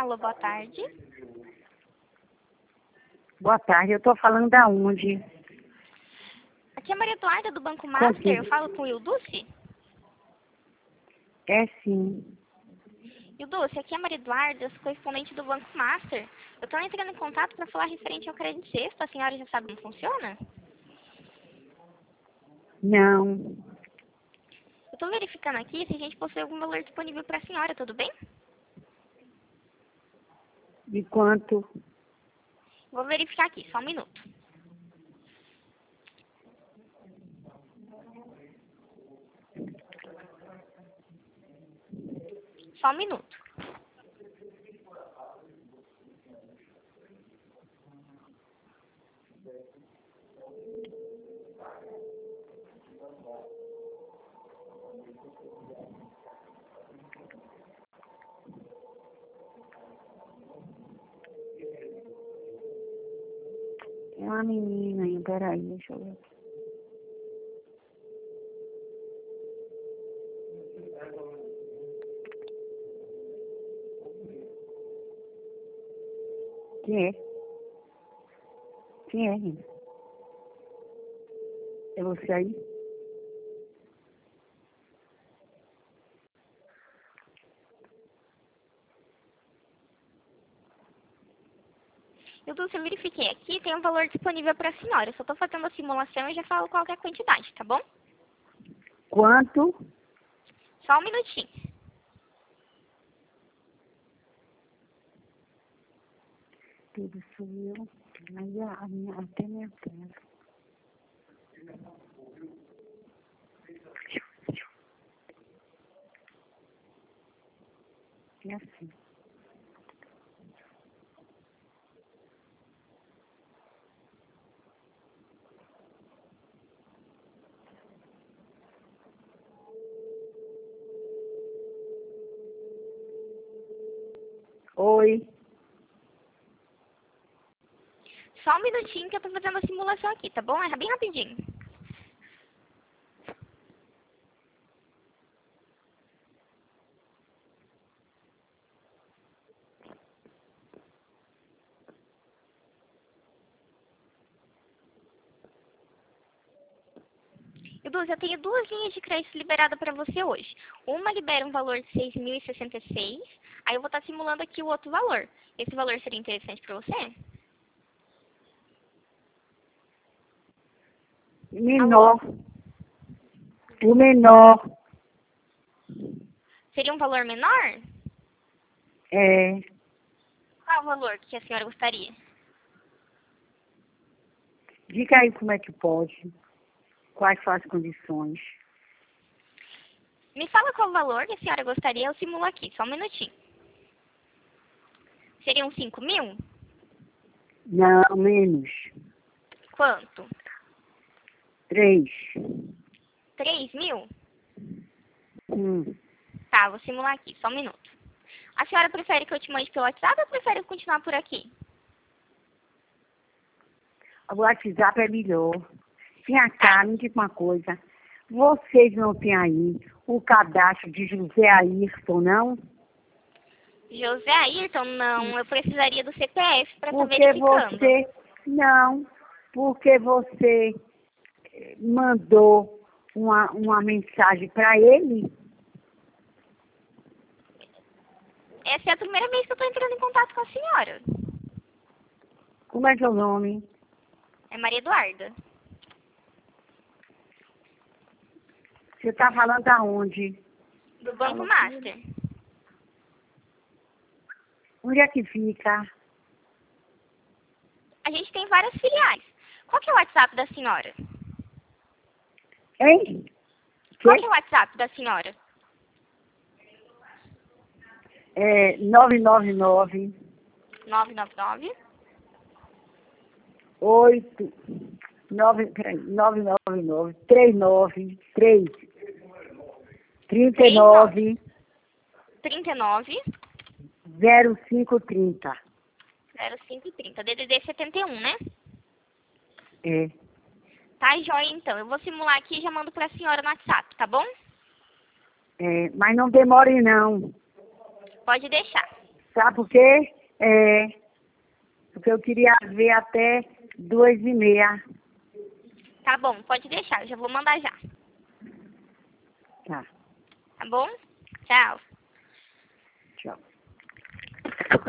Alô, boa tarde. Boa tarde, eu tô falando da onde? Aqui é a Maria Eduarda do Banco Master. Eu falo com o Ilduce? É sim. Ilduce, aqui é a Maria Eduarda, eu sou correspondente do Banco Master. Eu estou entrando em contato para falar referente ao crédito sexto. A senhora já sabe como funciona? Não. Eu estou verificando aqui se a gente possui algum valor disponível para a senhora, tudo bem? De quanto? Vou verificar aqui, só um minuto. Só um minuto. É uma menina, peraí, deixa eu ver. Quem é? Quem é, gente? É você aí? Ilduce, eu verifiquei aqui, tem um valor disponível para a senhora. Eu só estou fazendo a simulação e já falo qual que é a quantidade, tá bom? Quanto? Só um minutinho. Tudo subiu. Aí até minha tela. É assim. Oi. Só um minutinho que eu tô fazendo a simulação aqui, tá bom? É bem rapidinho. Ilduce, eu tenho duas linhas de crédito liberadas para você hoje. Uma libera um valor de 6.066, aí eu vou estar simulando aqui o outro valor. Esse valor seria interessante para você? Menor. O menor. Seria um valor menor? É. Qual o valor que a senhora gostaria? Diga aí como é que pode. Quais são as condições? Me fala qual o valor que a senhora gostaria, eu simulo aqui, só um minutinho. Seriam 5.000? Não, menos. Quanto? 3. 3.000? Hum. Tá, vou simular aqui, só um minuto. A senhora prefere que eu te mande pelo WhatsApp ou prefere continuar por aqui? O WhatsApp é melhor. Tinha cá, me diga uma coisa. Vocês não têm aí o cadastro de José Ayrton, não? José Ayrton, não. Eu precisaria do CPF para estar Porque verificando. você... Não, porque você mandou uma mensagem para ele. Essa é a primeira vez que eu estou entrando em contato com a senhora. Como é seu nome? É Maria Eduarda. Você está falando aonde? Do Banco Master. Onde é que fica? A gente tem várias filiais. Qual que é o WhatsApp da senhora? Hein? Qual que é o WhatsApp da senhora? É 999 999 8 999 393 39 39 0530. 0530. DDD 71, né? É. Tá, joia, então. Eu vou simular aqui e já mando pra senhora no WhatsApp, tá bom? É, mas não demore não. Pode deixar. Sabe por quê? Porque eu queria ver até 2h30. Tá bom, pode deixar, eu já vou mandar já. Tá, Tá bom? Tchau. tchau.